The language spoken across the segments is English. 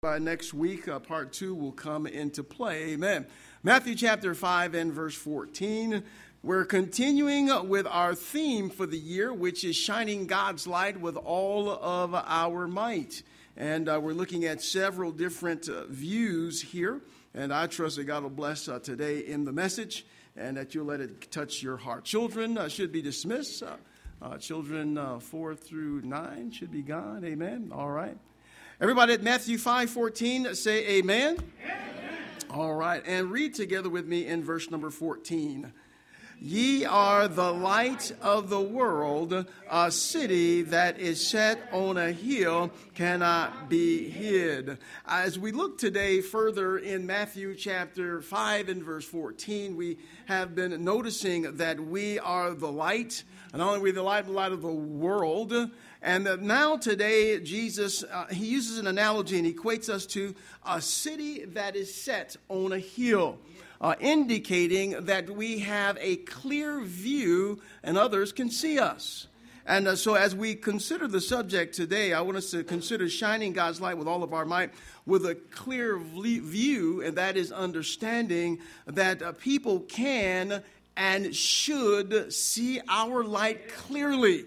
By next week, part 2 will come into play. Amen. Matthew chapter 5 and verse 14. We're continuing with our theme for the year, which is shining God's light with all of our might. And we're looking at several different views here. And I trust that God will bless today in the message and that you'll let it touch your heart. Children should be dismissed. Children 4 through 9 should be gone. Amen. All right. Everybody at Matthew 5:14, say amen. Amen. All right, and read together with me in verse number 14. Ye are the light of the world. A city that is set on a hill cannot be hid. As we look today further in Matthew chapter 5 and verse 14, we have been noticing that we are the light, and not only are we the light of the world. And now today, Jesus, he uses an analogy and equates us to a city that is set on a hill, indicating that we have a clear view and others can see us. And so as we consider the subject today, I want us to consider shining God's light with all of our might with a clear view, and that is understanding that people can and should see our light clearly.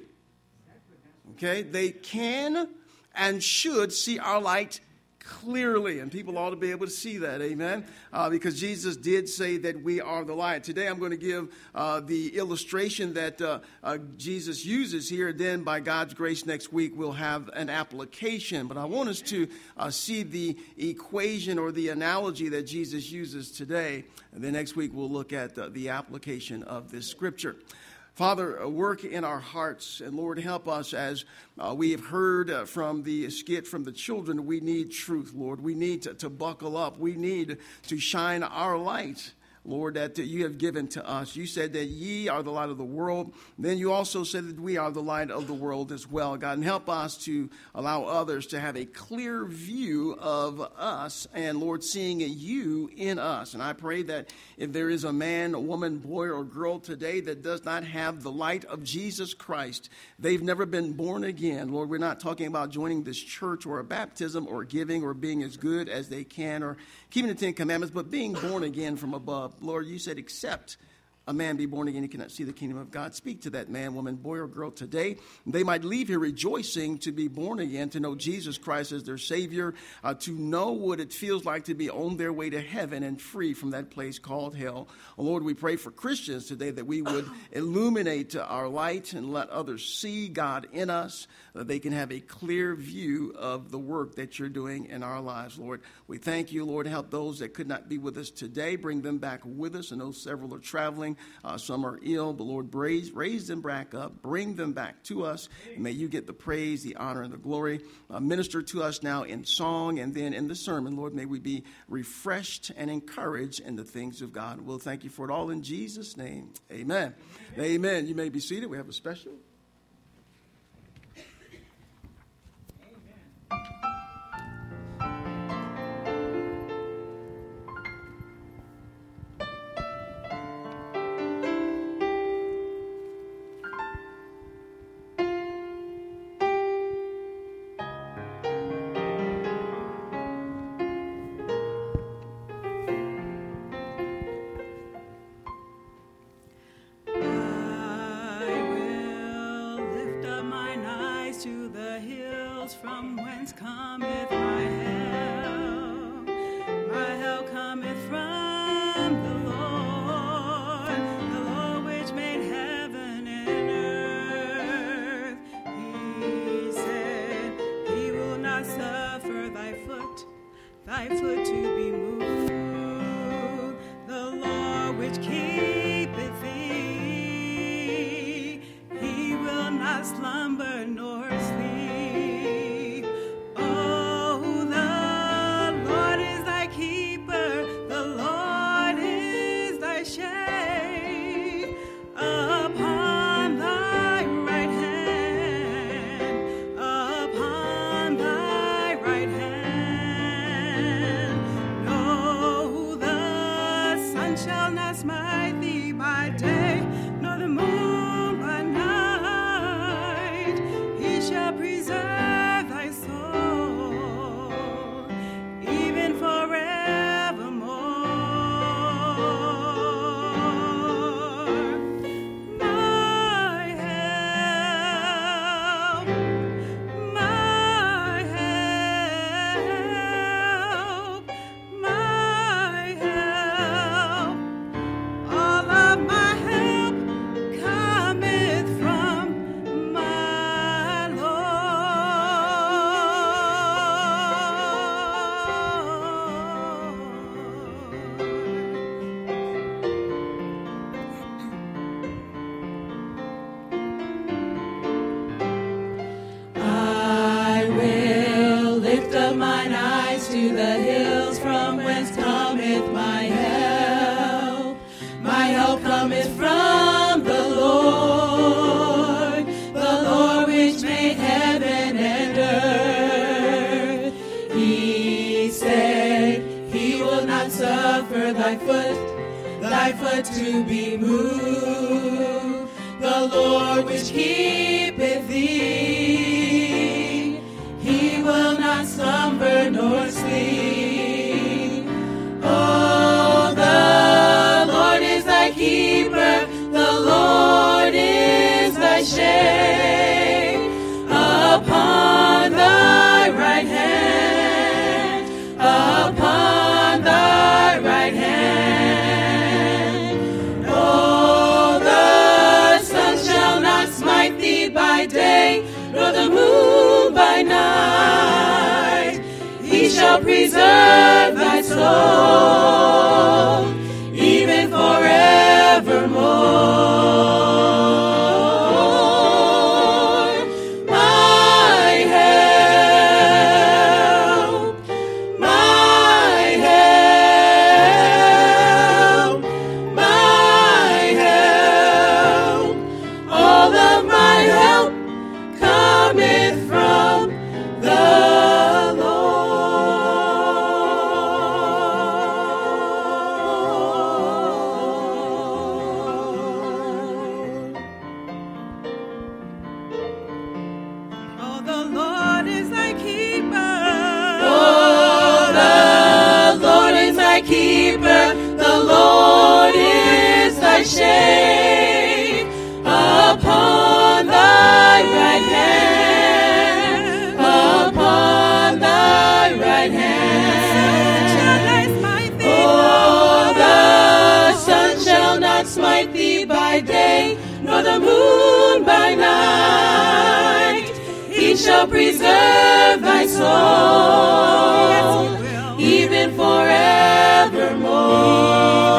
Okay, they can and should see our light clearly, and people ought to be able to see that, amen, because Jesus did say that we are the light. Today I'm going to give the illustration that Jesus uses here. Then by God's grace next week we'll have an application, but I want us to see the equation or the analogy that Jesus uses today, and then next week we'll look at the application of this scripture. Father, work in our hearts, and Lord, help us as we have heard from the skit from the children. We need truth, Lord. We need to buckle up. We need to shine our light, Lord, that you have given to us. You said that ye are the light of the world. Then you also said that we are the light of the world as well, God. And help us to allow others to have a clear view of us and, Lord, seeing you in us. And I pray that if there is a man, a woman, boy, or girl today that does not have the light of Jesus Christ, they've never been born again. Lord, we're not talking about joining this church or a baptism or giving or being as good as they can or keeping the Ten Commandments, but being born again from above. Lord, you said, except a man be born again, he cannot see the kingdom of God. Speak to that man, woman, boy, or girl today. They might leave here rejoicing to be born again, to know Jesus Christ as their Savior, to know what it feels like to be on their way to heaven and free from that place called hell. Lord, we pray for Christians today that we would illuminate our light and let others see God in us, that they can have a clear view of the work that you're doing in our lives, Lord. We thank you, Lord. Help those that could not be with us today. Bring them back with us. I know several are traveling. Some are ill, but Lord, raise them back up. Bring them back to us. And may you get the praise, the honor, and the glory. Minister to us now in song and then in the sermon. Lord, may we be refreshed and encouraged in the things of God. We'll thank you for it all in Jesus' name. Amen. Amen. You may be seated. We have a special. From whence cometh my help? My help cometh from the Lord which made heaven and earth. He said, he will not suffer thy foot to be moved. The Lord which keepeth thee, he will not slumber nor sleep. to the hills from whence cometh my help. My help cometh from the Lord which made heaven and earth. He said, He will not suffer thy foot to be moved. The Lord which keepeth thee, He will not slumber nor sleep. Oh, the Lord is thy keeper, the Lord is thy shade upon thy right hand, upon thy right hand. Oh, the sun shall not smite thee by day, nor the moon by night. He shall preserve thy soul, even forevermore. Shade upon thy right hand, upon thy right hand. Oh, the sun shall not smite thee by day, nor the moon by night. He shall preserve thy soul, even forevermore.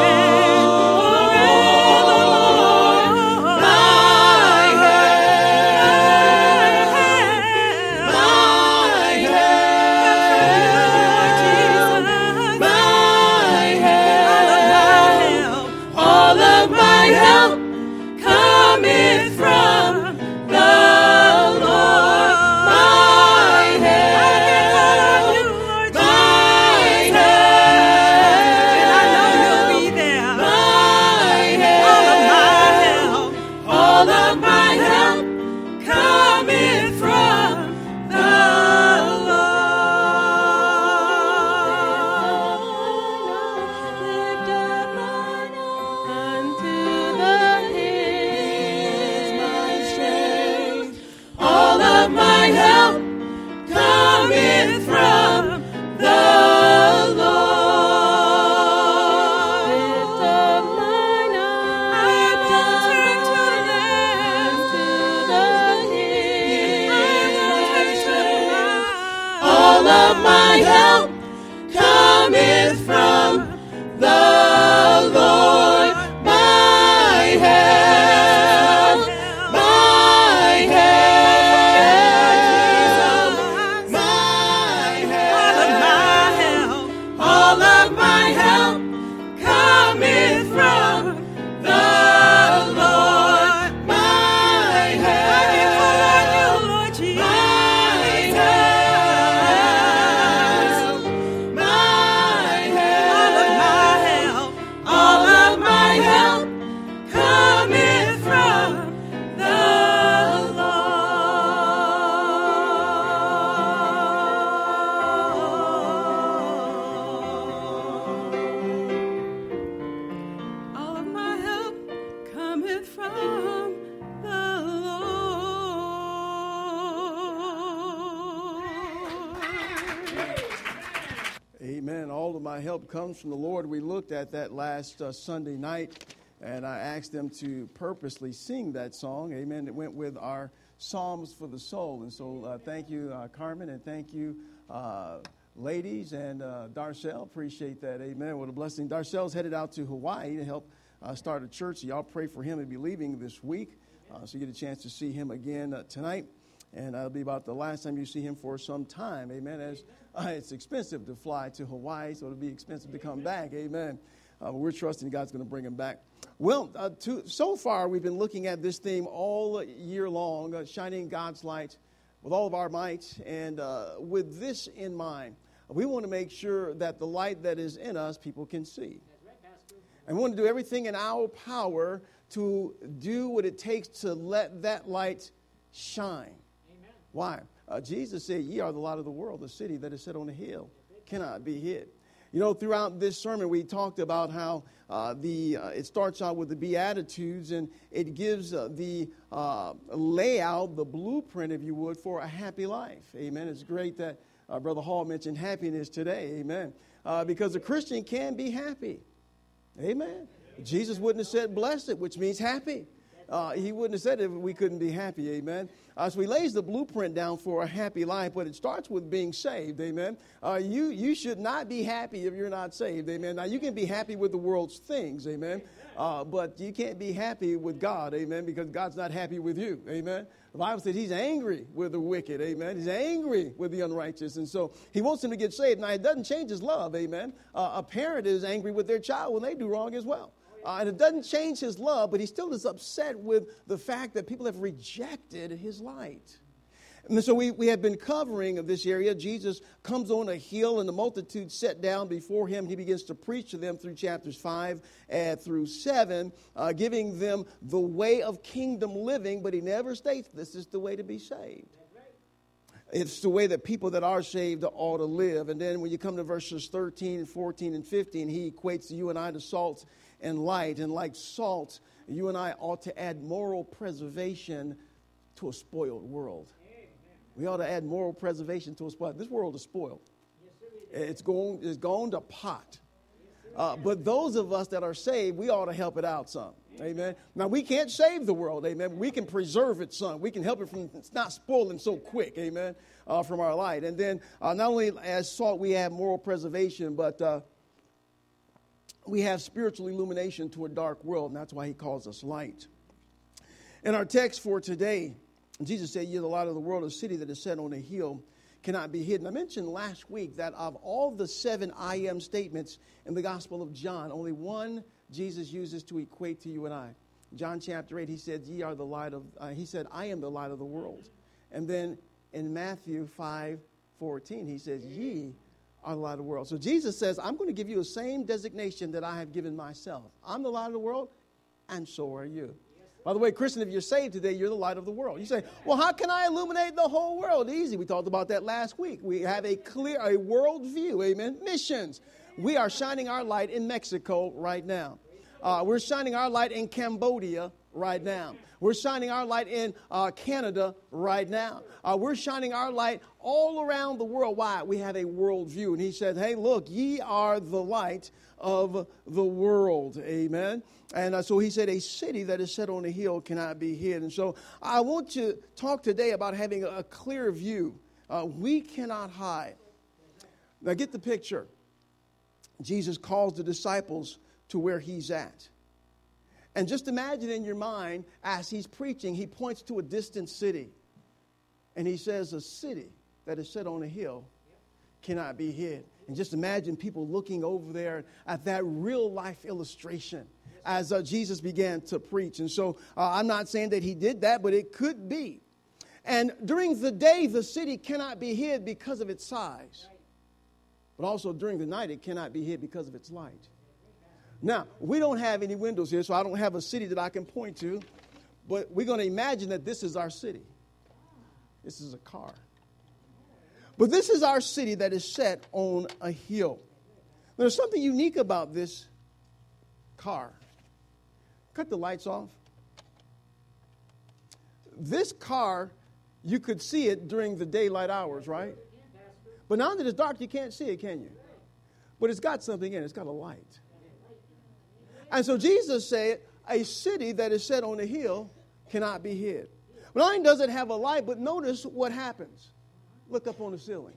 Comes from the Lord. We looked at that last Sunday night, and I asked them to purposely sing that song. Amen. It went with our Psalms for the Soul. And so thank you, Carmen, and thank you, ladies, and Darcel. Appreciate that. Amen. What a blessing. Darcel's headed out to Hawaii to help start a church. So y'all pray for him. He'll be leaving this week, so you get a chance to see him again tonight. And that'll be about the last time you see him for some time. Amen. As it's expensive to fly to Hawaii, so it'll be expensive to come back. Amen. But we're trusting God's going to bring him back. Well, so far we've been looking at this theme all year long, shining God's light with all of our might. And with this in mind, we want to make sure that the light that is in us, people can see. And we want to do everything in our power to do what it takes to let that light shine. Amen. Why? Jesus said, ye are the light of the world, the city that is set on a hill cannot be hid. You know, throughout this sermon, we talked about how it starts out with the Beatitudes, and it gives the layout, the blueprint, if you would, for a happy life. Amen. It's great that Brother Hall mentioned happiness today. Amen. Because a Christian can be happy. Amen. Jesus wouldn't have said blessed, which means happy. He wouldn't have said it if we couldn't be happy. Amen. So he lays the blueprint down for a happy life, but it starts with being saved. Amen. You should not be happy if you're not saved. Amen. Now, you can be happy with the world's things. Amen. But you can't be happy with God. Amen. Because God's not happy with you. Amen. The Bible says he's angry with the wicked. Amen. He's angry with the unrighteous. And so he wants them to get saved. Now, it doesn't change his love. Amen. A parent is angry with their child when they do wrong as well. And it doesn't change his love, but he still is upset with the fact that people have rejected his light. And so we have been covering of this area. Jesus comes on a hill, and the multitude sat down before him. He begins to preach to them through chapters 5 through 7, giving them the way of kingdom living, but he never states this is the way to be saved. It's the way that people that are saved ought to live. And then when you come to verses 13 and 14 and 15, he equates you and I to salt and light. And like salt, you and I ought to add moral preservation to a spoiled world. We ought to add moral preservation to a spoiled. This world is spoiled. It's gone to pot. But those of us that are saved, we ought to help it out some. Amen. Now, we can't save the world. Amen. We can preserve it some. We can help it from it's not spoiling so quick. Amen. From our light. And then not only as salt, we have moral preservation, but we have spiritual illumination to a dark world. And that's why he calls us light. In our text for today, Jesus said, you're the light of the world, a city that is set on a hill cannot be hidden. I mentioned last week that of all the 7 I am statements in the Gospel of John, only one Jesus uses to equate to you and I. John chapter 8, he said, ye are the light of, he said, I am the light of the world. And then in Matthew 5:14, he says, ye are the light of the world. So Jesus says, I'm going to give you the same designation that I have given myself. I'm the light of the world, and so are you. By the way, Christian, if you're saved today, you're the light of the world. You say, well, how can I illuminate the whole world? Easy. We talked about that last week. We have a world view. Amen. Missions. We are shining our light in Mexico right now. We're shining our light in Cambodia right now. We're shining our light in Canada right now. We're shining our light all around the world. Why? We have a world view. And he said, hey, look, ye are the light of the world. Amen. And so he said, a city that is set on a hill cannot be hid. And so I want to talk today about having a clear view. We cannot hide. Now get the picture. Jesus calls the disciples to where he's at. And just imagine in your mind, as he's preaching, he points to a distant city. And he says, a city that is set on a hill cannot be hid. And just imagine people looking over there at that real life illustration as Jesus began to preach. And so I'm not saying that he did that, but it could be. And during the day, the city cannot be hid because of its size. But also during the night, it cannot be hid because of its light. Now, we don't have any windows here, so I don't have a city that I can point to. But we're going to imagine that this is our city. This is a car. But this is our city that is set on a hill. There's something unique about this car. Cut the lights off. This car, you could see it during the daylight hours, right? But now that it's dark, you can't see it, can you? But it's got something in it. It's got a light. And so Jesus said, a city that is set on a hill cannot be hid. Not only does it have a light, but notice what happens. Look up on the ceiling.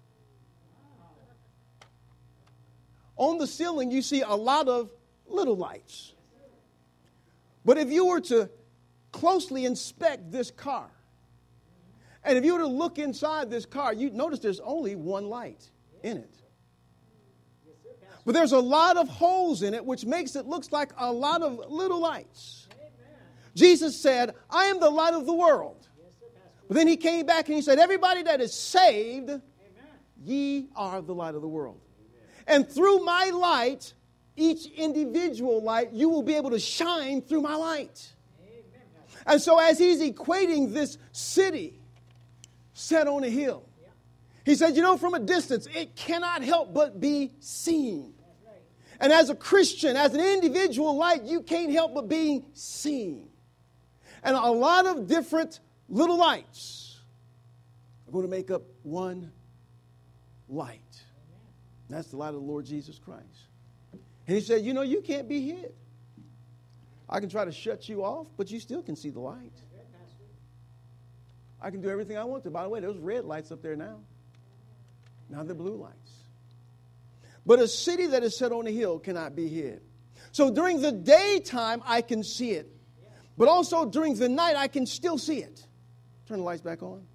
On the ceiling, you see a lot of little lights. But if you were to closely inspect this car And if you were to look inside this car, you'd notice there's only one light in it. But there's a lot of holes in it, which makes it look like a lot of little lights. Jesus said, I am the light of the world. But then he came back and he said, everybody that is saved, ye are the light of the world. And through my light, each individual light, you will be able to shine through my light. And so as he's equating this city set on a hill, he said, from a distance, it cannot help but be seen. And as a Christian, as an individual light, you can't help but being seen. And a lot of different little lights are going to make up one light. And that's the light of the Lord Jesus Christ. And he said, you can't be hid. I can try to shut you off, but you still can see the light. I can do everything I want to. By the way, there's red lights up there now. Now they're blue lights. But a city that is set on a hill cannot be hid. So during the daytime, I can see it. But also during the night, I can still see it. Turn the lights back on.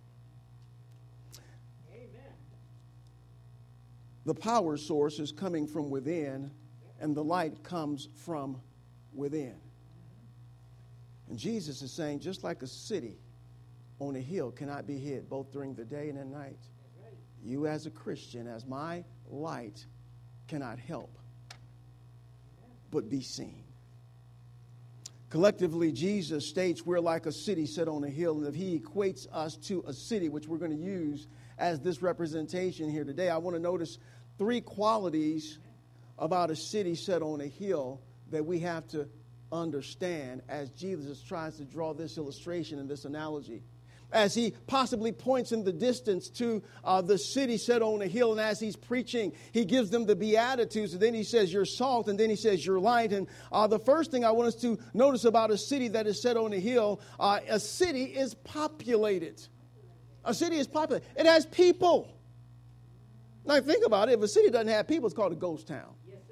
Amen. The power source is coming from within, and the light comes from within. And Jesus is saying, just like a city on a hill cannot be hid, both during the day and at night, you as a Christian, as my light, cannot help but be seen. Collectively, Jesus states we're like a city set on a hill, and if he equates us to a city, which we're going to use as this representation here today, I want to notice 3 qualities about a city set on a hill that we have to understand as Jesus tries to draw this illustration and this analogy. As he possibly points in the distance to the city set on a hill, and as he's preaching, he gives them the Beatitudes, and then he says, you're salt, and then he says, you're light. And the first thing I want us to notice about a city that is set on a hill, a city is populated. A city is populated. It has people. Now, think about it. If a city doesn't have people, it's called a ghost town.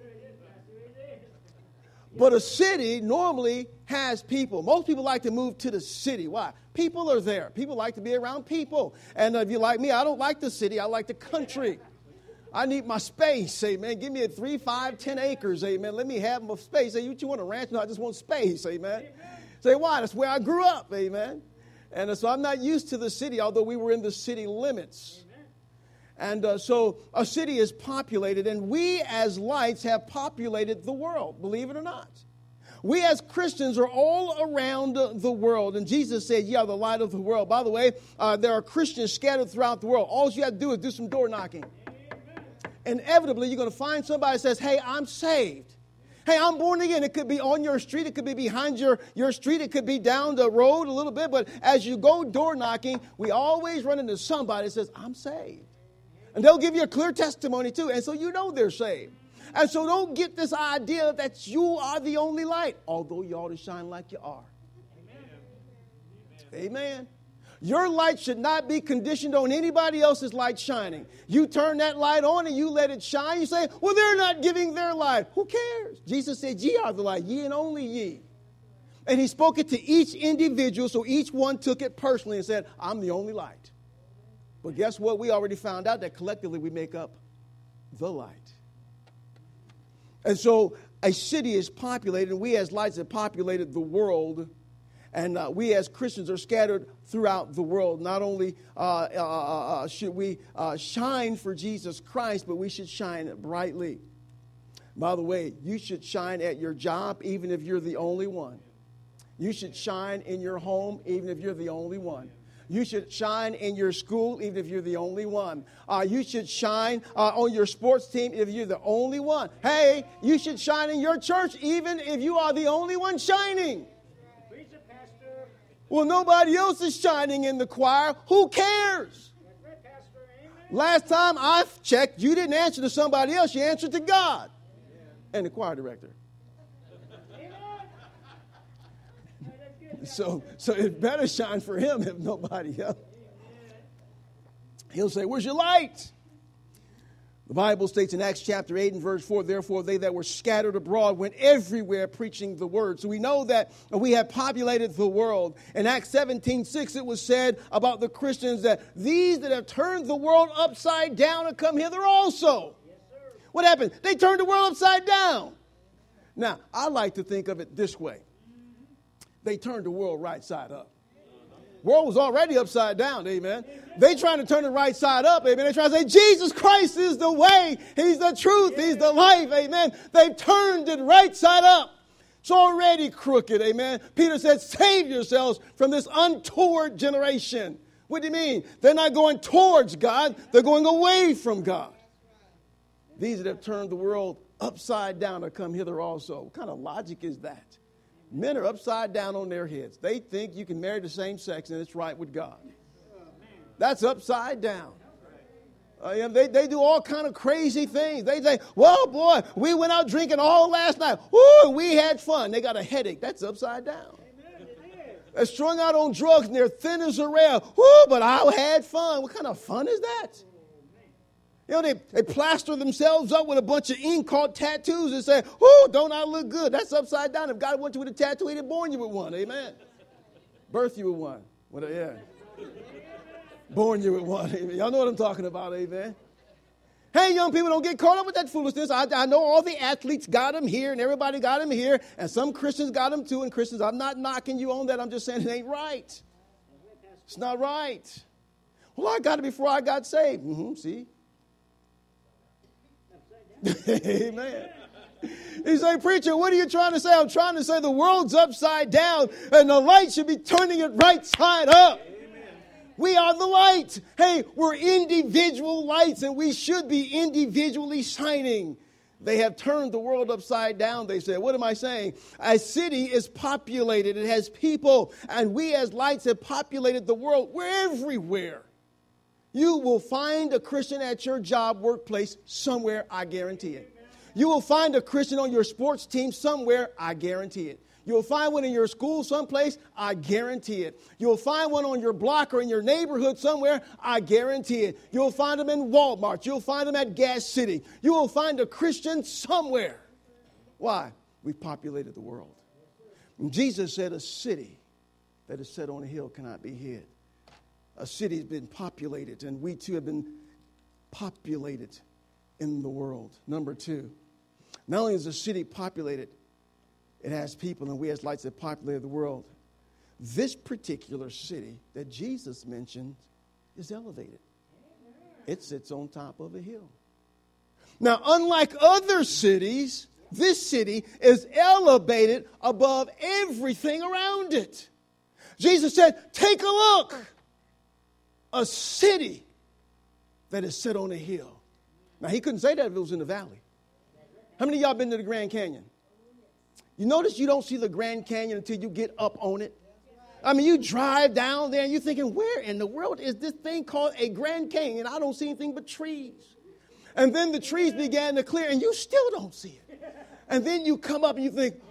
But a city normally has people. Most people like to move to the city. Why? People are there. People like to be around people. And if you're like me, I don't like the city. I like the country. I need my space, amen. Give me 3, 5, 10 acres, amen. Let me have my space. Say, you want a ranch? No, I just want space, amen. Say, why? That's where I grew up, amen. And so I'm not used to the city, although we were in the city limits. And so a city is populated, and we as lights have populated the world, believe it or not. We as Christians are all around the world, and Jesus said, you are the light of the world. By the way, there are Christians scattered throughout the world. All you have to do is do some door knocking. Inevitably, you're going to find somebody that says, hey, I'm saved. Hey, I'm born again. It could be on your street. It could be behind your street. It could be down the road a little bit. But as you go door knocking, we always run into somebody that says, I'm saved. And they'll give you a clear testimony too. And so you know they're saved. And so don't get this idea that you are the only light, although you ought to shine like you are. Amen. Amen. Your light should not be conditioned on anybody else's light shining. You turn that light on and you let it shine. You say, well, they're not giving their light. Who cares? Jesus said, ye are the light, ye and only ye. And he spoke it to each individual, so each one took it personally and said, I'm the only light. But guess what? We already found out that collectively we make up the light. And so a city is populated, and we as lights have populated the world. And we as Christians are scattered throughout the world. Not only should we shine for Jesus Christ, but we should shine brightly. By the way, you should shine at your job even if you're the only one. You should shine in your home even if you're the only one. You should shine in your school, even if you're the only one. You should shine on your sports team if you're the only one. Hey, you should shine in your church, even if you are the only one shining. Well, nobody else is shining in the choir. Who cares? Last time I checked, you didn't answer to somebody else. You answered to God and the choir director. So it better shine for him if nobody else. He'll say, where's your light? The Bible states in Acts chapter 8 and verse 4, therefore they that were scattered abroad went everywhere preaching the word. So we know that we have populated the world. In Acts 17:6 it was said about the Christians that these that have turned the world upside down have come hither also. Yes, what happened? They turned the world upside down. Now, I like to think of it this way. They turned the world right side up. World was already upside down, amen. They trying to turn it right side up, amen. They trying to say Jesus Christ is the way, he's the truth, he's the life, amen. They've turned it right side up. It's already crooked, amen. Peter said, save yourselves from this untoward generation. What do you mean? They're not going towards God, they're going away from God. These that have turned the world upside down have come hither also. What kind of logic is that? Men are upside down on their heads. They think you can marry the same sex and it's right with God. That's upside down. They do all kind of crazy things. They say, well, boy, we went out drinking all last night. Ooh, we had fun. They got a headache. That's upside down. They're strung out on drugs and they're thin as a rail. Ooh, but I had fun. What kind of fun is that? You know, they plaster themselves up with a bunch of ink called tattoos and say, oh, don't I look good? That's upside down. If God wants you with a tattoo, he didn't born you with one. Amen. Birth you with one. Yeah. Born you with one. Amen. Y'all know what I'm talking about. Amen. Hey, young people, don't get caught up with that foolishness. I know all the athletes got them here and everybody got them here. And some Christians got them too. And Christians, I'm not knocking you on that. I'm just saying it ain't right. It's not right. Well, I got it before I got saved. See? Amen. He said, preacher, what are you trying to say? I'm trying to say the world's upside down and the light should be turning it right side up. Amen. We are the light. Hey, we're individual lights and we should be individually shining. They have turned the world upside down, they said. What am I saying? A city is populated. It has people. And we as lights have populated the world. We're everywhere. You will find a Christian at your job, workplace, somewhere, I guarantee it. You will find a Christian on your sports team somewhere, I guarantee it. You'll find one in your school someplace, I guarantee it. You'll find one on your block or in your neighborhood somewhere, I guarantee it. You'll find them in Walmart. You'll find them at Gas City. You will find a Christian somewhere. Why? We've populated the world. And Jesus said a city that is set on a hill cannot be hid. A city has been populated, and we too have been populated in the world. Number two, not only is a city populated, it has people, and we as lights have populated the world. This particular city that Jesus mentioned is elevated. It sits on top of a hill. Now, unlike other cities, this city is elevated above everything around it. Jesus said, take a look. A city that is set on a hill. Now, he couldn't say that if it was in the valley. How many of y'all been to the Grand Canyon? You notice you don't see the Grand Canyon until you get up on it. I mean, you drive down there and you're thinking, where in the world is this thing called a Grand Canyon? I don't see anything but trees. And then the trees began to clear and you still don't see it. And then you come up and you think,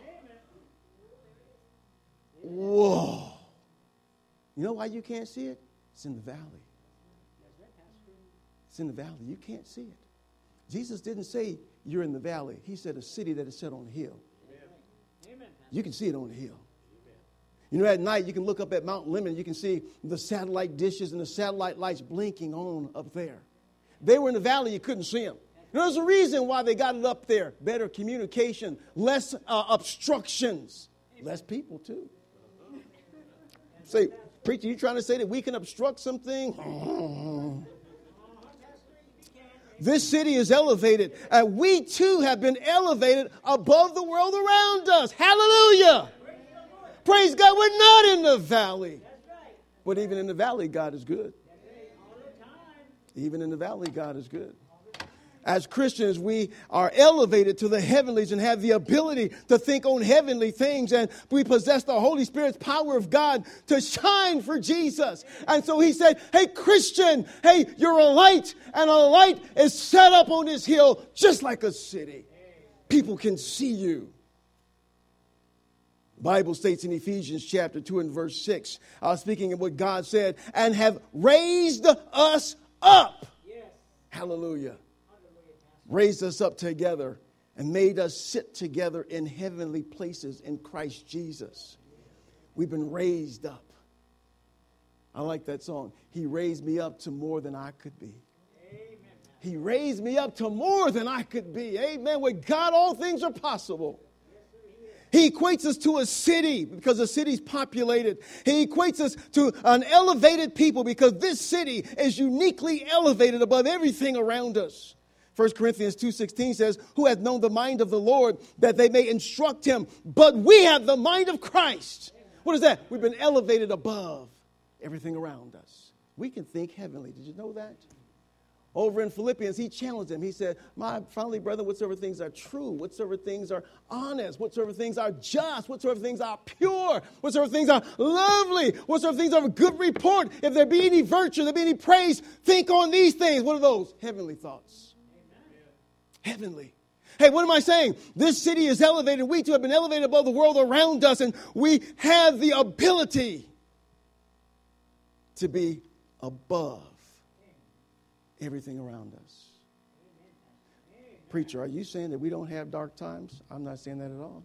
whoa. You know why you can't see it? It's in the valley. It's in the valley. You can't see it. Jesus didn't say you're in the valley. He said a city that is set on a hill. Amen. You can see it on the hill. You know, at night you can look up at Mount Lemmon. You can see the satellite dishes and the satellite lights blinking on up there. They were in the valley. You couldn't see them. There's a reason why they got it up there. Better communication, less obstructions, less people too. Say, preacher, you trying to say that we can obstruct something? This city is elevated, and we too have been elevated above the world around us. Hallelujah. Praise God, we're not in the valley. But even in the valley, God is good. Even in the valley, God is good. As Christians, we are elevated to the heavenlies and have the ability to think on heavenly things. And we possess the Holy Spirit's power of God to shine for Jesus. And so he said, hey, Christian, hey, you're a light. And a light is set up on this hill just like a city. People can see you. The Bible states in Ephesians chapter 2 and verse 6, speaking of what God said, and have raised us up. Yes. Hallelujah. raised us up together, and made us sit together in heavenly places in Christ Jesus. We've been raised up. I like that song. He raised me up to more than I could be. Amen. He raised me up to more than I could be. Amen. With God, all things are possible. He equates us to a city because the city's populated. He equates us to an elevated people because this city is uniquely elevated above everything around us. 1 Corinthians 2:16 says, who hath known the mind of the Lord that they may instruct him? But we have the mind of Christ. What is that? We've been elevated above everything around us. We can think heavenly. Did you know that? Over in Philippians, he challenged them. He said, finally, brethren, whatsoever things are true, whatsoever things are honest, whatsoever things are just, whatsoever things are pure, whatsoever things are lovely, whatsoever things are of good report, if there be any virtue, there be any praise, think on these things. What are those? Heavenly thoughts. Amen. Heavenly. Hey, what am I saying? This city is elevated. We too have been elevated above the world around us, and we have the ability to be above everything around us. Preacher, are you saying that we don't have dark times? I'm not saying that at all.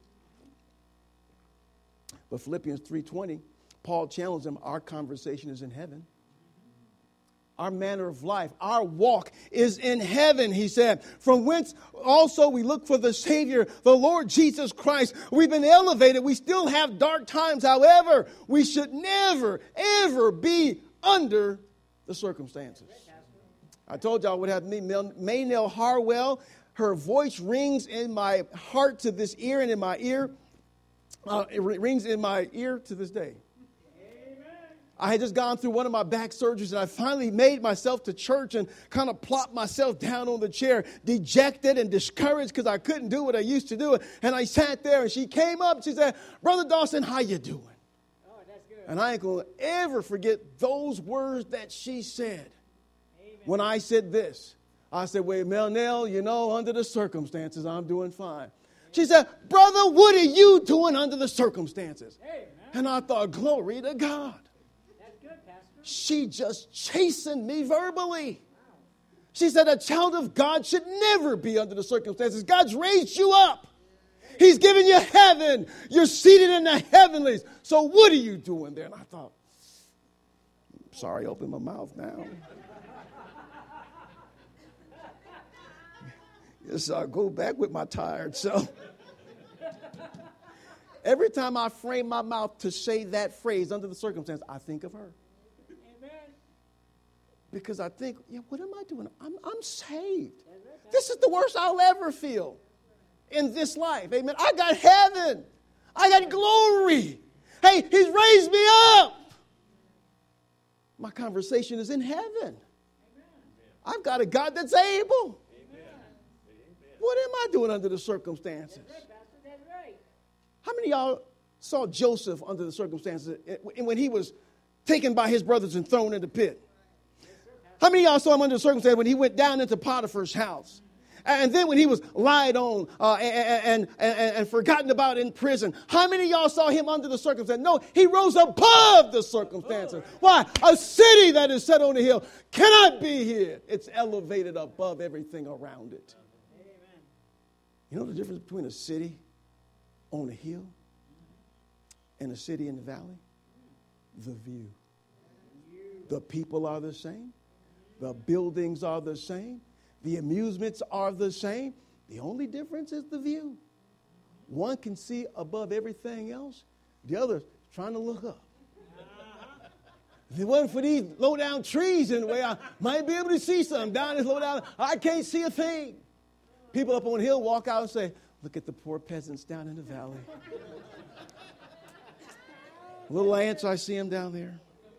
But Philippians 3:20, Paul challenged them, our conversation is in heaven. Our manner of life, our walk is in heaven, he said. From whence also we look for the Savior, the Lord Jesus Christ. We've been elevated. We still have dark times. However, we should never, ever be under the circumstances. I told y'all what happened to me. Maynell Harwell, her voice rings in my heart to this ear and in my ear. It rings in my ear to this day. Amen. I had just gone through one of my back surgeries, and I finally made myself to church and kind of plopped myself down on the chair, dejected and discouraged because I couldn't do what I used to do. And I sat there, and she came up and she said, Brother Dawson, how you doing? Oh, that's good. And I ain't going to ever forget those words that she said. When I said this, I said, wait, Melnell, you know, under the circumstances, I'm doing fine. She said, brother, what are you doing under the circumstances? Hey, and I thought, glory to God. That's good, Pastor. She just chastened me verbally. Wow. She said, a child of God should never be under the circumstances. God's raised you up. He's given you heaven. You're seated in the heavenlies. So what are you doing there? And I thought, sorry, open my mouth now. Yes, I go back with my tired self. Every time I frame my mouth to say that phrase under the circumstance, I think of her. Amen. Because I think, yeah, what am I doing? I'm saved. This is the worst I'll ever feel in this life. Amen. I got heaven. I got glory. Hey, he's raised me up. My conversation is in heaven. Amen. I've got a God that's able. What am I doing under the circumstances? That's right, Pastor. That's right. How many of y'all saw Joseph under the circumstances when he was taken by his brothers and thrown in the pit? How many of y'all saw him under the circumstances when he went down into Potiphar's house? And then when he was lied on and forgotten about in prison? How many of y'all saw him under the circumstances? No, he rose above the circumstances. Why? A city that is set on a hill cannot be hid. It's elevated above everything around it. You know the difference between a city on a hill and a city in the valley? The view. The people are the same. The buildings are the same. The amusements are the same. The only difference is the view. One can see above everything else. The other is trying to look up. If it wasn't for these low-down trees in the way, I might be able to see something. Down this low-down, I can't see a thing. People up on the hill walk out and say, look at the poor peasants down in the valley. Little ants, I see them down there.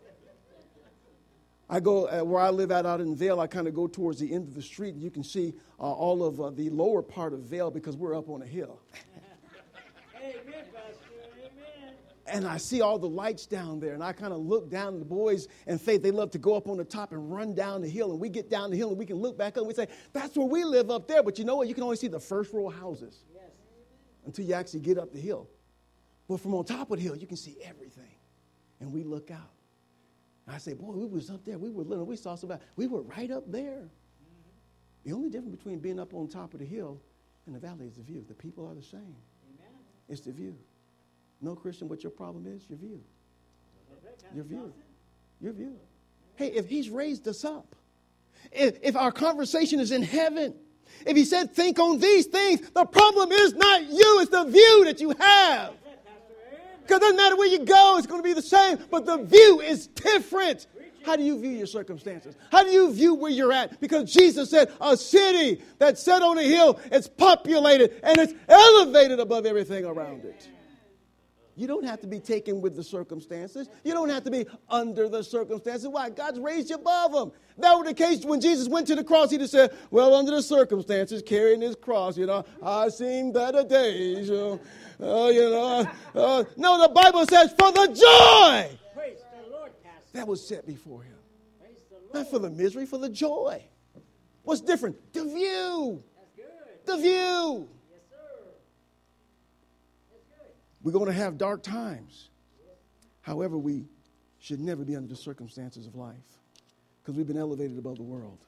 I go, where I live out in Vail, I kind of go towards the end of the street, and you can see all of the lower part of Vail because we're up on a hill. Amen, Pastor. Amen. And I see all the lights down there, and I kind of look down, and the boys in faith, they love to go up on the top and run down the hill, and we get down the hill, and we can look back up, and we say, that's where we live up there, but you know what? You can only see the first row of houses until you actually get up the hill. But from on top of the hill, you can see everything, and we look out. And I say, boy, we was up there, we were little, we saw somebody, we were right up there. The only difference between being up on top of the hill and the valley is the view. The people are the same. Amen. It's the view. No, Christian, what your problem is? Your view. Your view. Your view. Hey, if he's raised us up, if our conversation is in heaven, if he said, think on these things, the problem is not you, it's the view that you have. Because it doesn't matter where you go, it's going to be the same, but the view is different. How do you view your circumstances? How do you view where you're at? Because Jesus said a city that's set on a hill, it's populated and it's elevated above everything around it. You don't have to be taken with the circumstances. You don't have to be under the circumstances. Why? God's raised you above them. If that were the case when Jesus went to the cross, he'd have said, well, under the circumstances, carrying his cross, I've seen better days. No, the Bible says, for the joy Praise the Lord, Pastor. that was set before him. Praise the Lord. Not for the misery, for the joy. What's different? The view. That's good. The view. Yes, sir. That's good. We're going to have dark times. However, we should never be under the circumstances of life because we've been elevated above the world.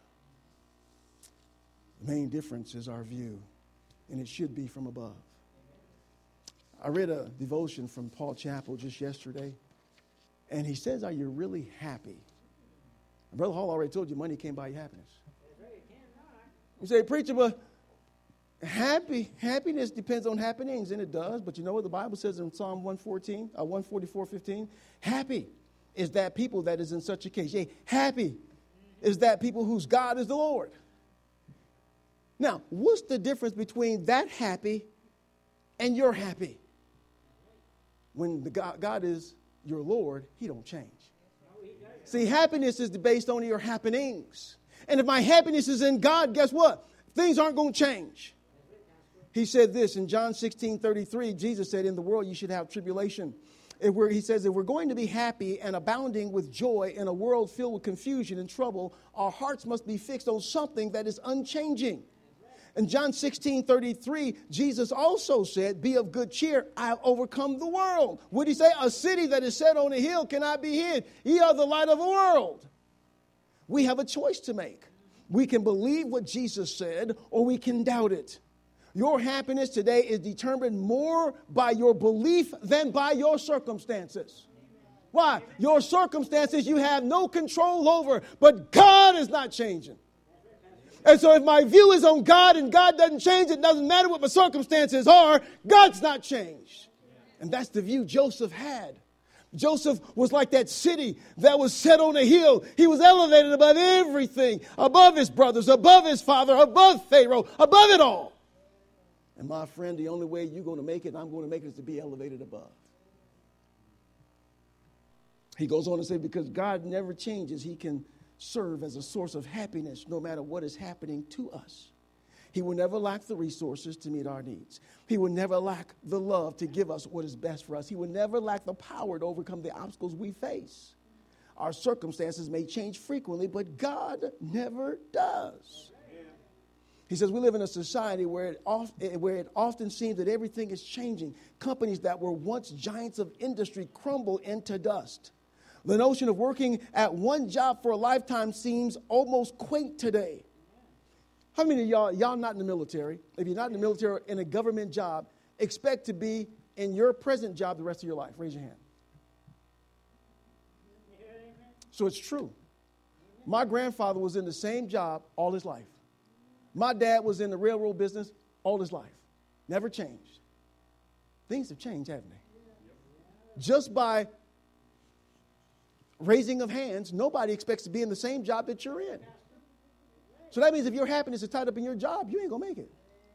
The main difference is our view, and it should be from above. I read a devotion from Paul Chappell just yesterday, and he says, are you really happy? And Brother Hall already told you money can't buy you happiness. You say, preacher, but happiness depends on happenings, and it does. But you know what the Bible says in Psalm 144:15? Happy is that people that is in such a case. Yea, happy is that people whose God is the Lord. Now, what's the difference between that happy and you're happy? When the God is your Lord, he don't change. See, happiness is based on your happenings. And if my happiness is in God, guess what? Things aren't going to change. He said this in John 16:33. Jesus said, in the world you should have tribulation. He says, if we're going to be happy and abounding with joy in a world filled with confusion and trouble, our hearts must be fixed on something that is unchanging. In John 16:33, Jesus also said, be of good cheer, I have overcome the world. What did he say? A city that is set on a hill cannot be hid. Ye are the light of the world. We have a choice to make. We can believe what Jesus said, or we can doubt it. Your happiness today is determined more by your belief than by your circumstances. Why? Your circumstances you have no control over, but God is not changing. And so if my view is on God and God doesn't change, it doesn't matter what my circumstances are, God's not changed. And that's the view Joseph had. Joseph was like that city that was set on a hill. He was elevated above everything, above his brothers, above his father, above Pharaoh, above it all. And my friend, the only way you're going to make it, and I'm going to make it, is to be elevated above. He goes on to say, because God never changes, he can serve as a source of happiness no matter what is happening to us. He will never lack the resources to meet our needs. He will never lack the love to give us what is best for us. He will never lack the power to overcome the obstacles we face. Our circumstances may change frequently, but God never does. He says we live in a society where it often seems that everything is changing. Companies that were once giants of industry crumble into dust. The notion of working at one job for a lifetime seems almost quaint today. How many of y'all not in the military? If you're not in the military or in a government job, expect to be in your present job the rest of your life? Raise your hand. So it's true. My grandfather was in the same job all his life. My dad was in the railroad business all his life. Never changed. Things have changed, haven't they? Just by raising of hands, nobody expects to be in the same job that you're in. So that means if your happiness is tied up in your job, you ain't going to make it.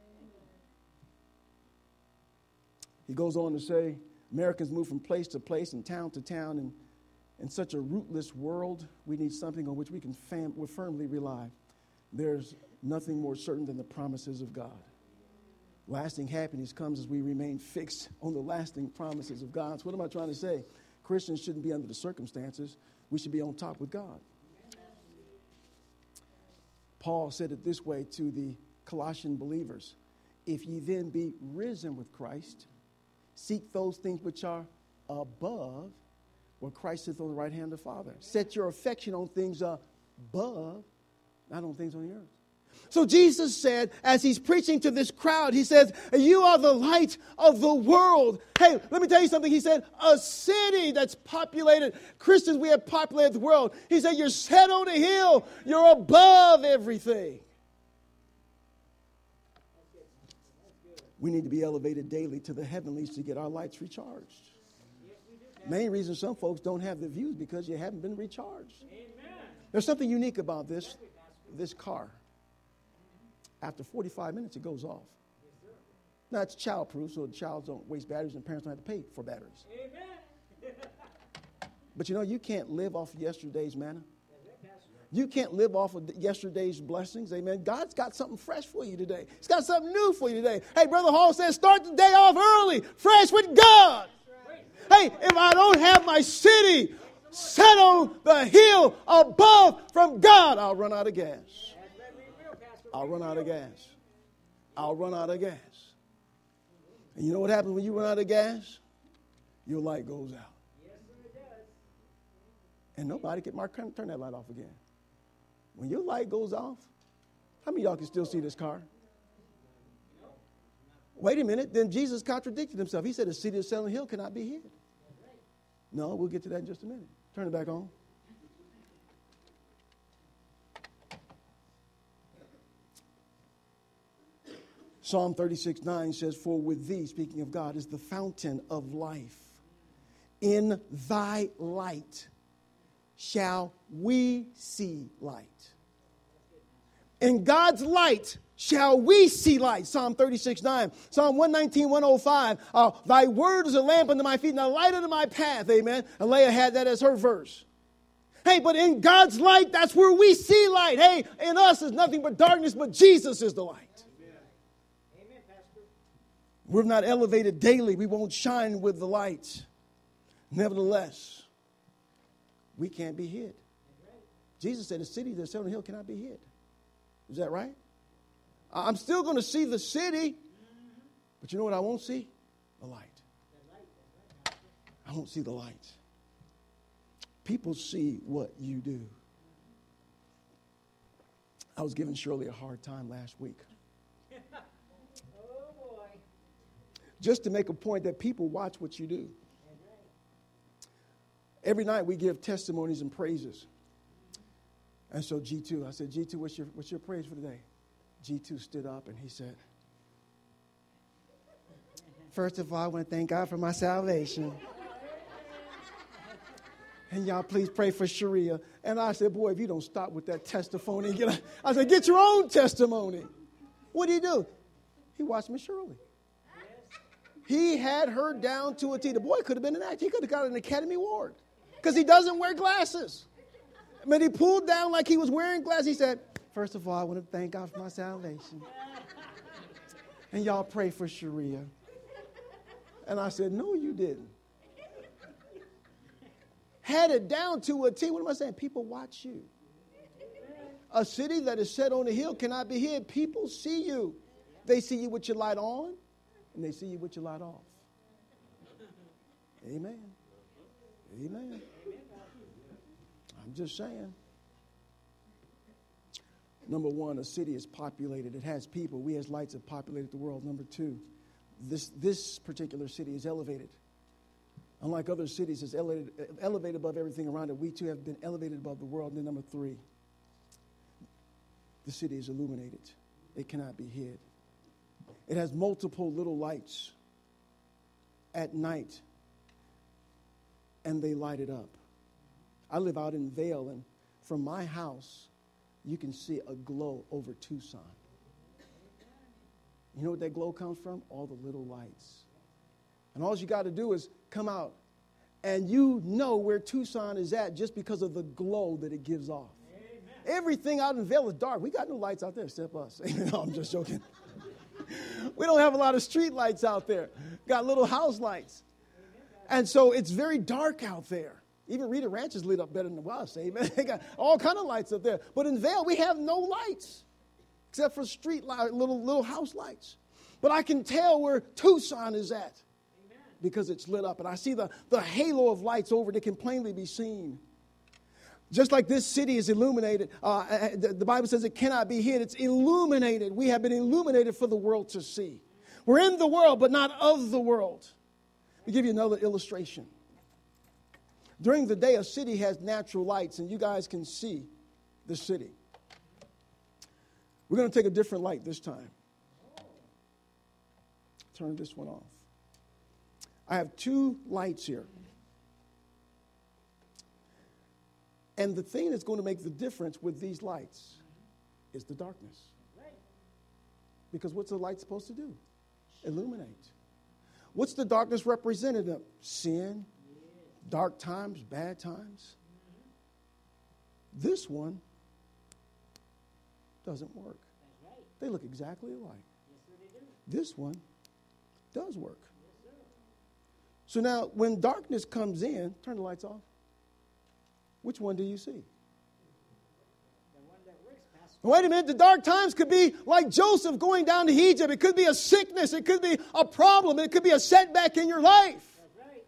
He goes on to say, Americans move from place to place and town to town. And in such a rootless world, we need something on which we can firmly rely. There's nothing more certain than the promises of God. Lasting happiness comes as we remain fixed on the lasting promises of God. So what am I trying to say? Christians shouldn't be under the circumstances. We should be on top with God. Paul said it this way to the Colossian believers. If ye then be risen with Christ, seek those things which are above, where Christ sits on the right hand of the Father. Set your affection on things above, not on things on the earth. So Jesus said, as he's preaching to this crowd, he says, you are the light of the world. Hey, let me tell you something. He said, a city that's populated, Christians, we have populated the world. He said, you're set on a hill. You're above everything. We need to be elevated daily to the heavenlies to get our lights recharged. Main reason some folks don't have the views because you haven't been recharged. There's something unique about this car. After 45 minutes, it goes off. Now, it's child-proof, so the child don't waste batteries and parents don't have to pay for batteries. But you know, you can't live off of yesterday's manna. You can't live off of yesterday's blessings. Amen. God's got something fresh for you today. He's got something new for you today. Hey, Brother Hall says, start the day off early, fresh with God. Hey, if I don't have my city set on the hill above from God, I'll run out of gas. I'll run out of gas. I'll run out of gas. And you know what happens when you run out of gas? Your light goes out. And nobody can turn that light off again. When your light goes off, how many of y'all can still see this car? Wait a minute. Then Jesus contradicted himself. He said the city of set on the hill cannot be hid. No, we'll get to that in just a minute. Turn it back on. Psalm 36:9 says, for with thee, speaking of God, is the fountain of life. In thy light shall we see light. In God's light shall we see light. Psalm 36:9. Psalm 119, 105. Thy word is a lamp unto my feet and a light unto my path. Amen. And Leah had that as her verse. Hey, but in God's light, that's where we see light. Hey, in us is nothing but darkness, but Jesus is the light. Amen, Pastor. We're not elevated daily. We won't shine with the light. Nevertheless, we can't be hid. Jesus said the city that's set on the hill cannot be hid. Is that right? I'm still going to see the city, but you know what I won't see? The light. I won't see the light. People see what you do. I was giving Shirley a hard time last week. Oh, boy. Just to make a point that people watch what you do. Every night we give testimonies and praises. And so G2, I said, G2, what's your praise for today? G2 stood up and he said, first of all, I want to thank God for my salvation. And y'all please pray for Sharia. And I said, boy, if you don't stop with that testimony, I said, get your own testimony. What did he do? He watched Miss Shirley. He had her down to a T. The boy could have been an actor. He could have got an Academy Award because he doesn't wear glasses. But he pulled down like he was wearing glasses. He said, first of all, I want to thank God for my salvation. And y'all pray for Sharia. And I said, no, you didn't. Had it down to a T. What am I saying? People watch you. A city that is set on a hill cannot be hid. People see you. They see you with your light on, and they see you with your light off. Amen. Amen. I'm just saying. Number one, a city is populated. It has people. We as lights have populated the world. Number two, this particular city is elevated. Unlike other cities, it's elevated above everything around it. We too have been elevated above the world. And then number three, the city is illuminated. It cannot be hid. It has multiple little lights at night, and they light it up. I live out in Vail, and from my house, you can see a glow over Tucson. You know what that glow comes from? All the little lights. And all you got to do is come out, and you know where Tucson is at just because of the glow that it gives off. Amen. Everything out in Vail is dark. We got no lights out there except us. No, I'm just joking. We don't have a lot of street lights out there. Got little house lights. And so it's very dark out there. Even Rita Ranch is lit up better than us. Amen. They got all kind of lights up there. But in Vail, we have no lights except for street light, little house lights. But I can tell where Tucson is at because it's lit up. And I see the halo of lights over it. It can plainly be seen. Just like this city is illuminated, the Bible says it cannot be hid. It's illuminated. We have been illuminated for the world to see. We're in the world, but not of the world. Let me give you another illustration. During the day, a city has natural lights, and you guys can see the city. We're going to take a different light this time. Turn this one off. I have two lights here. And the thing that's going to make the difference with these lights is the darkness. Because what's the light supposed to do? Illuminate. What's the darkness representative? Sin, dark times, bad times. This one doesn't work. They look exactly alike. This one does work. So now, when darkness comes in, turn the lights off. Which one do you see? Wait a minute, the dark times could be like Joseph going down to Egypt. It could be a sickness. It could be a problem. It could be a setback in your life. That's right.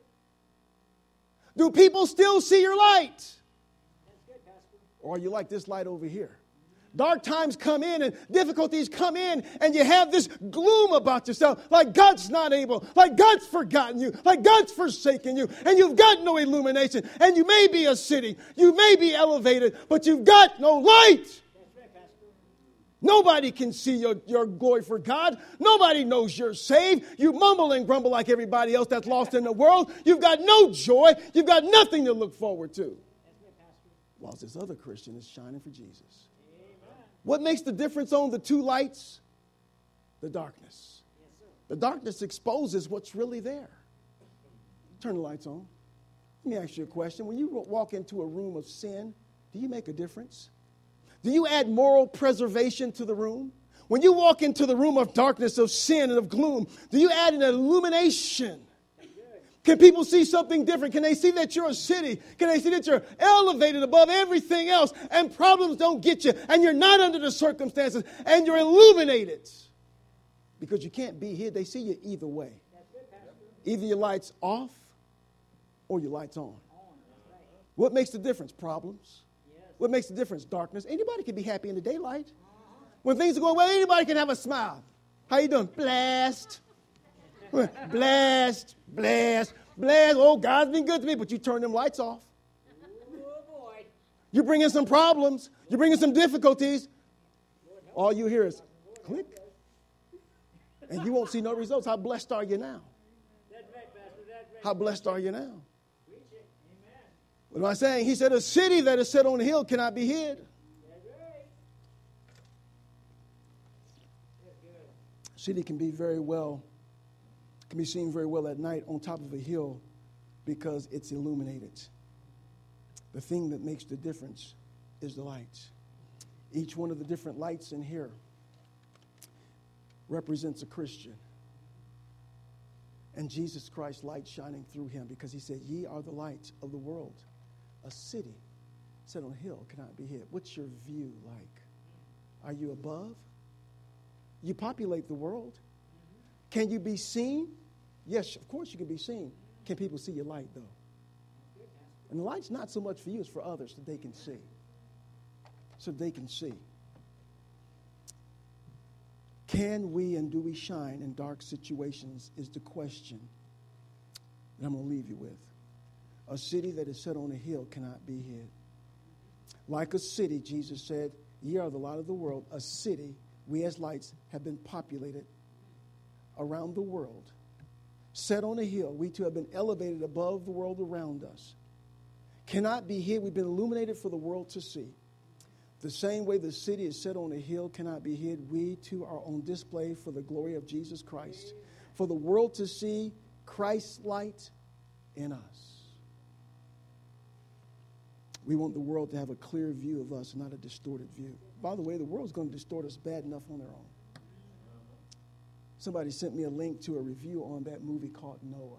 Do people still see your light? That's good, Pastor. Or are you like this light over here? Dark times come in and difficulties come in and you have this gloom about yourself, like God's not able, like God's forgotten you, like God's forsaken you, and you've got no illumination. And you may be a city, you may be elevated, but you've got no light. That's right, Pastor. Nobody can see your glory for God. Nobody knows you're saved. You mumble and grumble like everybody else that's lost in the world. You've got no joy. You've got nothing to look forward to. That's right, Pastor. Whilst this other Christian is shining for Jesus. What makes the difference on the two lights? The darkness. Yes, sir. The darkness exposes what's really there. Turn the lights on. Let me ask you a question. When you walk into a room of sin, do you make a difference? Do you add moral preservation to the room? When you walk into the room of darkness, of sin, and of gloom, do you add an illumination? Can people see something different? Can they see that you're a city? Can they see that you're elevated above everything else and problems don't get you and you're not under the circumstances and you're illuminated? Because you can't be hid. They see you either way. Either your light's off or your light's on. What makes the difference? Problems. What makes the difference? Darkness. Anybody can be happy in the daylight. When things are going well, anybody can have a smile. How you doing? Blessed. Blessed, blessed, blessed. Oh, God's been good to me, but you turn them lights off. Oh, boy. You bring in some problems. You bring in some difficulties. All you hear is click. And you won't see no results. How blessed are you now? That's right, Pastor. That's right. How blessed are you now? Preach it. Amen. What am I saying? He said a city that is set on a hill cannot be hid. That's right. That's good. A city can be seen very well at night on top of a hill because it's illuminated. The thing that makes the difference is the lights. Each one of the different lights in here represents a Christian. And Jesus Christ's light shining through him because he said, ye are the light of the world. A city set on a hill cannot be hid. What's your view like? Are you above? You populate the world. Can you be seen? Yes, of course you can be seen. Can people see your light, though? And the light's not so much for you, it's for others so they can see. So they can see. Can we and do we shine in dark situations is the question that I'm going to leave you with. A city that is set on a hill cannot be hid. Like a city, Jesus said, ye are the light of the world. A city, we as lights have been populated around the world. Set on a hill, we too have been elevated above the world around us. Cannot be hid. We've been illuminated for the world to see. The same way the city is set on a hill cannot be hid, we too are on display for the glory of Jesus Christ. For the world to see Christ's light in us. We want the world to have a clear view of us, not a distorted view. By the way, the world's going to distort us bad enough on their own. Somebody sent me a link to a review on that movie called Noah.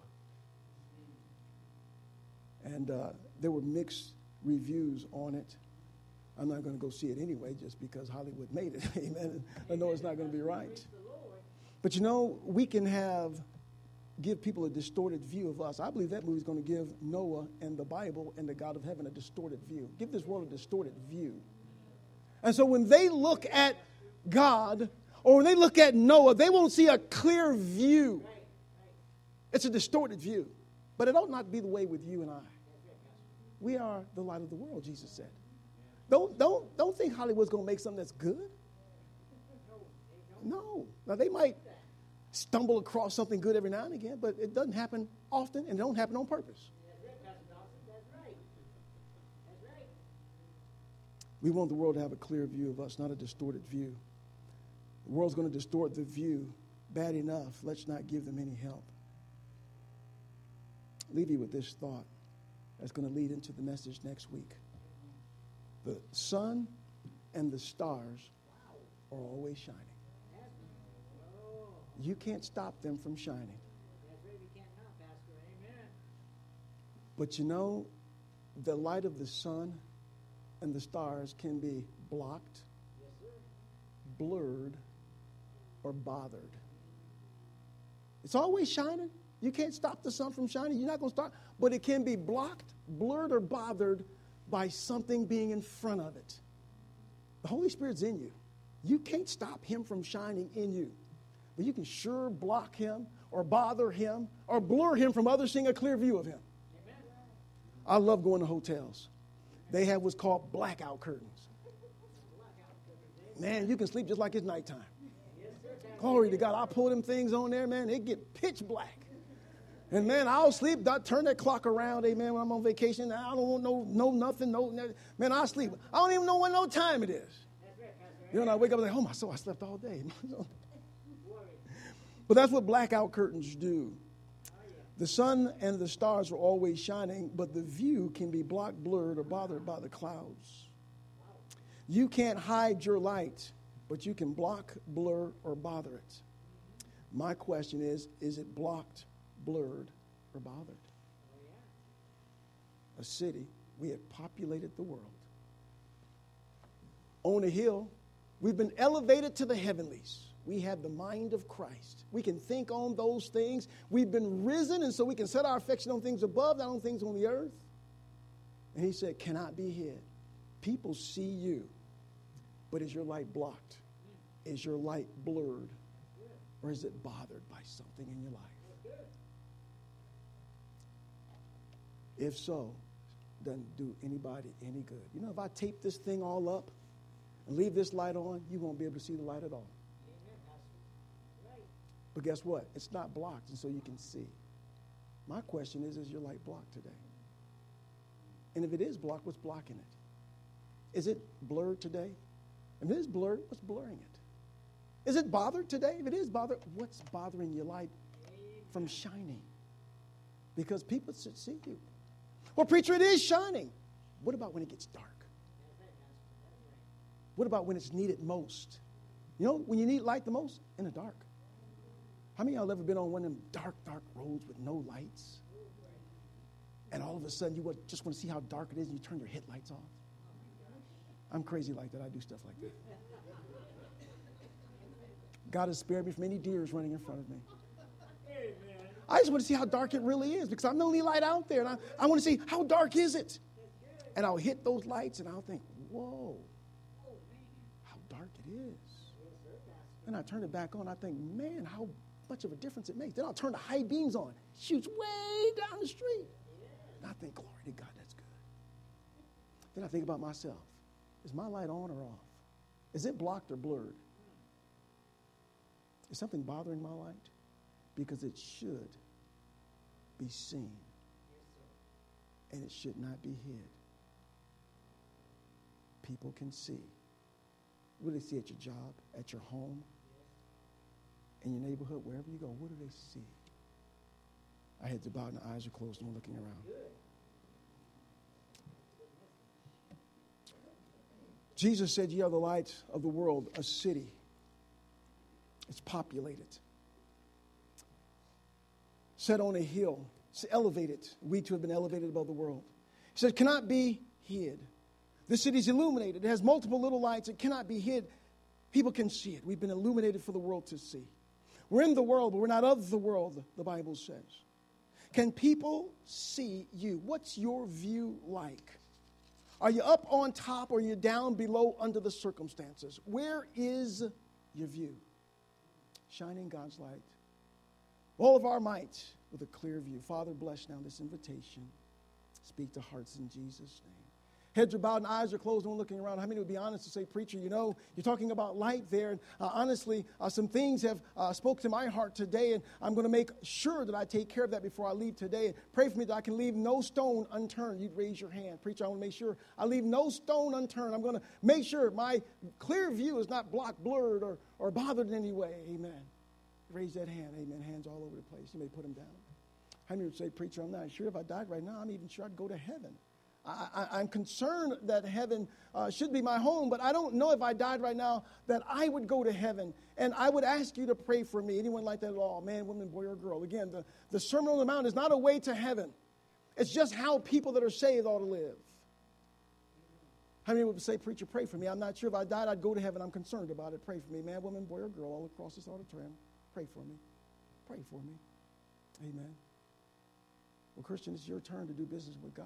And there were mixed reviews on it. I'm not going to go see it anyway just because Hollywood made it. Amen. I know it's not going to be right. But you know, we can have give people a distorted view of us. I believe that movie is going to give Noah and the Bible and the God of heaven a distorted view. Give this world a distorted view. And so when they look at God or when they look at Noah, they won't see a clear view. It's a distorted view. But it ought not be the way with you and I. We are the light of the world, Jesus said. Don't think Hollywood's going to make something that's good. No. Now, they might stumble across something good every now and again, but it doesn't happen often, and it don't happen on purpose. We want the world to have a clear view of us, not a distorted view. The world's going to distort the view bad enough. Let's not give them any help. Leave you with this thought that's going to lead into the message next week. The sun and the stars are always shining. You can't stop them from shining. But you know, the light of the sun and the stars can be blocked, blurred, or bothered. It's always shining. You can't stop the sun from shining. You're not going to stop. But it can be blocked, blurred, or bothered by something being in front of it. The Holy Spirit's in you. You can't stop him from shining in you. But you can sure block him or bother him or blur him from others seeing a clear view of him. Amen. I love going to hotels. They have what's called blackout curtains. Man, you can sleep just like it's nighttime. Glory to God. I pull them things on there, man. It get pitch black. And, man, I'll sleep. I turn that clock around, amen, when I'm on vacation. I don't want nothing. Man, I'll sleep. I don't even know what no time it is. You know, and I wake up and like, oh, my soul, I slept all day. But that's what blackout curtains do. The sun and the stars are always shining, but the view can be blocked, blurred, or bothered by the clouds. You can't hide your light, but you can block, blur, or bother it. My question is it blocked, blurred, or bothered? A city, we have populated the world. On a hill, we've been elevated to the heavenlies. We have the mind of Christ. We can think on those things. We've been risen, and so we can set our affection on things above, not on things on the earth. And he said, cannot be hid. People see you, but is your light blocked? Is your light blurred? Or is it bothered by something in your life? If so, it doesn't do anybody any good. You know, if I tape this thing all up and leave this light on, you won't be able to see the light at all. But guess what? It's not blocked, and so you can see. My question is your light blocked today? And if it is blocked, what's blocking it? Is it blurred today? If it is blurred, what's blurring it? Is it bothered today? If it is bothered, what's bothering your light from shining? Because people should see you. Well, preacher, it is shining. What about when it gets dark? What about when it's needed most? You know when you need light the most? In the dark. How many of y'all ever been on one of them dark roads with no lights? And all of a sudden you just want to see how dark it is and you turn your headlights off? I'm crazy like that. I do stuff like that. God has spared me from any deers running in front of me. I just want to see how dark it really is because I'm the only light out there. And I want to see how dark is it. And I'll hit those lights and I'll think, whoa, how dark it is. Then I turn it back on. I think, man, how much of a difference it makes. Then I'll turn the high beams on. Shoots way down the street. And I think, glory to God, that's good. Then I think about myself. Is my light on or off? Is it blocked or blurred? Is something bothering my light? Because it should be seen. And it should not be hid. People can see. What do they see at your job, at your home, in your neighborhood, wherever you go? What do they see? Our heads are bowed and our eyes are closed and we're looking around. Jesus said, ye are the light of the world, a city. It's populated. Set on a hill. It's elevated. We too have been elevated above the world. He said, cannot be hid. The city's illuminated. It has multiple little lights. It cannot be hid. People can see it. We've been illuminated for the world to see. We're in the world, but we're not of the world, the Bible says. Can people see you? What's your view like? Are you up on top or are you down below under the circumstances? Where is your view? Shining God's light. All of our might with a clear view. Father, bless now this invitation. Speak to hearts in Jesus' name. Heads are bowed and eyes are closed, no one looking around. How many would be honest to say, preacher, you know, you're talking about light there. And honestly, some things have spoke to my heart today, and I'm going to make sure that I take care of that before I leave today. And pray for me that I can leave no stone unturned. You'd raise your hand. Preacher, I want to make sure I leave no stone unturned. I'm going to make sure my clear view is not blocked, blurred, or bothered in any way. Amen. Raise that hand. Amen. Hands all over the place. You may put them down. How many would say, preacher, I'm not sure if I died right now, I'm even sure I'd go to heaven. I'm concerned that heaven should be my home, but I don't know if I died right now that I would go to heaven. And I would ask you to pray for me. Anyone like that at all? Man, woman, boy, or girl. Again, the Sermon on the Mount is not a way to heaven. It's just how people that are saved ought to live. How many would say, preacher, pray for me? I'm not sure if I died, I'd go to heaven. I'm concerned about it. Pray for me. Man, woman, boy, or girl, all across this auditorium. Pray for me. Pray for me. Amen. Well, Christian, it's your turn to do business with God.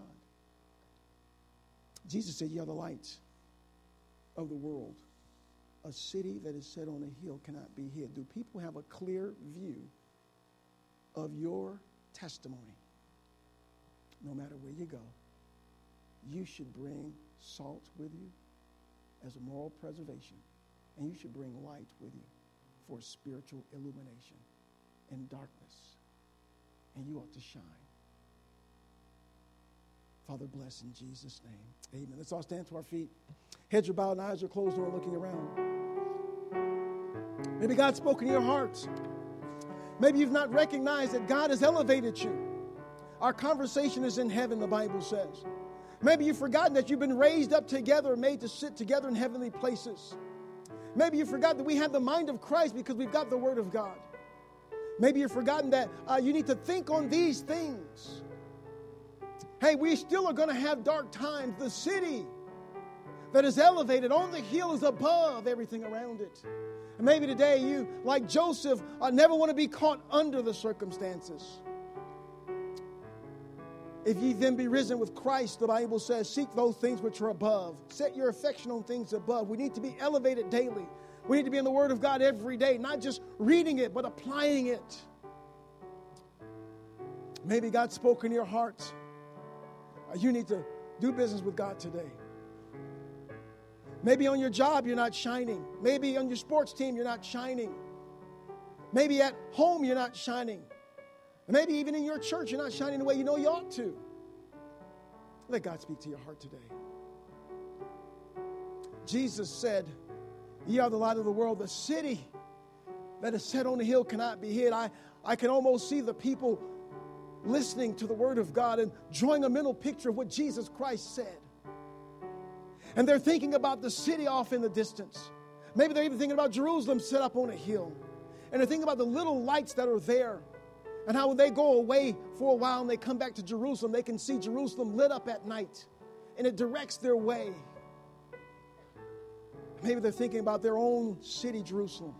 Jesus said, "Ye are the light of the world. A city that is set on a hill cannot be hid." Do people have a clear view of your testimony? No matter where you go, you should bring salt with you as a moral preservation, and you should bring light with you for spiritual illumination in darkness, and you ought to shine. Father, bless in Jesus' name. Amen. Let's all stand to our feet. Heads are bowed and eyes are closed, no one looking around. Maybe God's spoken to your heart. Maybe you've not recognized that God has elevated you. Our conversation is in heaven, the Bible says. Maybe you've forgotten that you've been raised up together and made to sit together in heavenly places. Maybe you've forgotten that we have the mind of Christ because we've got the Word of God. Maybe you've forgotten that you need to think on these things. Hey, we still are going to have dark times. The city that is elevated on the hill is above everything around it. And maybe today you, like Joseph, never want to be caught under the circumstances. If ye then be risen with Christ, the Bible says, seek those things which are above. Set your affection on things above. We need to be elevated daily. We need to be in the Word of God every day, not just reading it, but applying it. Maybe God spoke in your heart. You need to do business with God today. Maybe on your job you're not shining. Maybe on your sports team you're not shining. Maybe at home you're not shining. Maybe even in your church you're not shining the way you know you ought to. Let God speak to your heart today. Jesus said, "Ye are the light of the world. The city that is set on the hill cannot be hid." I can almost see the people listening to the Word of God and drawing a mental picture of what Jesus Christ said. And they're thinking about the city off in the distance. Maybe they're even thinking about Jerusalem set up on a hill. And they're thinking about the little lights that are there. And how when they go away for a while and they come back to Jerusalem, they can see Jerusalem lit up at night. And it directs their way. Maybe they're thinking about their own city, Jerusalem.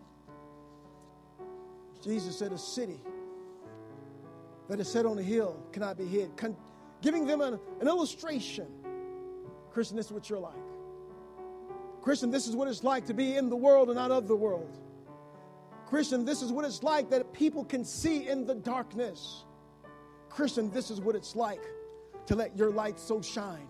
Jesus said a city that is set on a hill cannot be hid. Giving them an illustration. Christian, this is what you're like. Christian, this is what it's like to be in the world and not of the world. Christian, this is what it's like that people can see in the darkness. Christian, this is what it's like to let your light so shine.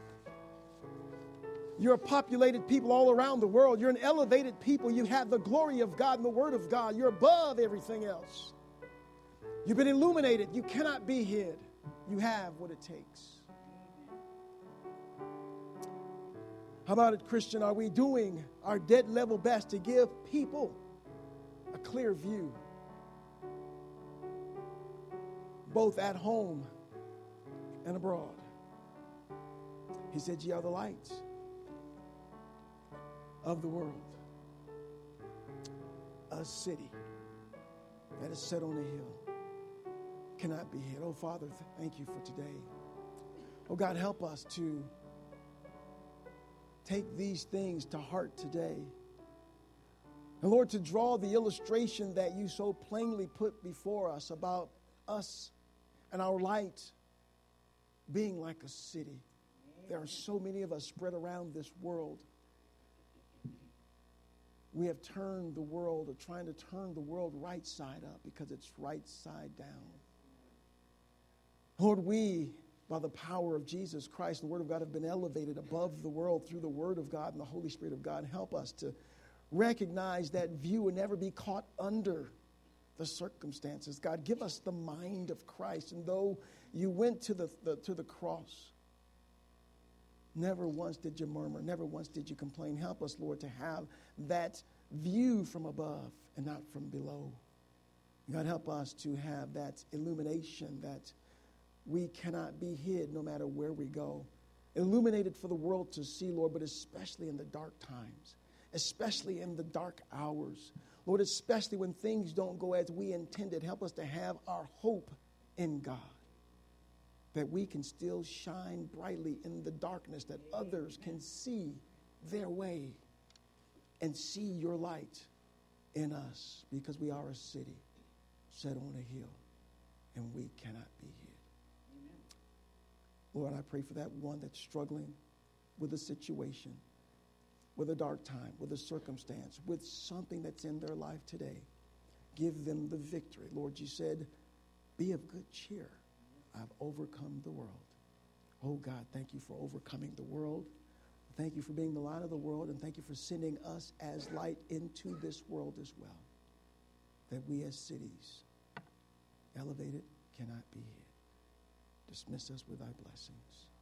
You're a populated people all around the world. You're an elevated people. You have the glory of God and the Word of God. You're above everything else. You've been illuminated. You cannot be hid. You have what it takes. How about it, Christian? Are we doing our dead level best to give people a clear view, both at home and abroad? He said, "Ye are the lights of the world. A city that is set on a hill cannot be hid." Oh, Father, thank you for today. Oh, God, help us to take these things to heart today. And Lord, to draw the illustration that you so plainly put before us about us and our light being like a city. There are so many of us spread around this world. We have turned the world, or trying to turn the world right side up because it's right side down. Lord, we, by the power of Jesus Christ, the Word of God, have been elevated above the world through the Word of God and the Holy Spirit of God. Help us to recognize that view and never be caught under the circumstances. God, give us the mind of Christ. And though you went to the cross, never once did you murmur. Never once did you complain. Help us, Lord, to have that view from above and not from below. God, help us to have that illumination that we cannot be hid no matter where we go. Illuminated for the world to see, Lord, but especially in the dark times, especially in the dark hours. Lord, especially when things don't go as we intended. Help us to have our hope in God, that we can still shine brightly in the darkness, that others can see their way and see your light in us, because we are a city set on a hill and we cannot be hid. Amen. Lord, I pray for that one that's struggling with a situation, with a dark time, with a circumstance, with something that's in their life today. Give them the victory. Lord, you said, be of good cheer. I've overcome the world. Oh God, thank you for overcoming the world. Thank you for being the light of the world, and thank you for sending us as light into this world as well, that we as cities, elevated, cannot be hid. Dismiss us with thy blessings.